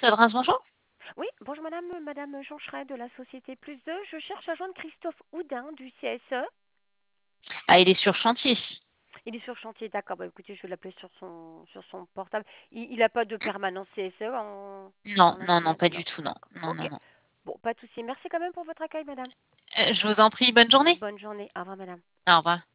Adresse, bonjour. Oui, bonjour madame, madame Jean Schray de la société Plus 2. Je cherche à joindre Christophe Houdin du CSE. Ah, il est sur chantier. Il est sur chantier, d'accord. Bah, écoutez, je vais l'appeler sur son portable. Il n'a pas de permanence CSE Non, en non, non, l'instant? pas Non, du tout, non. d'accord. Non, non, Ok, non. bon, pas de souci. Merci quand même pour votre accueil, madame. Je vous en prie, bonne journée. Bonne journée. Au revoir, madame. Au revoir.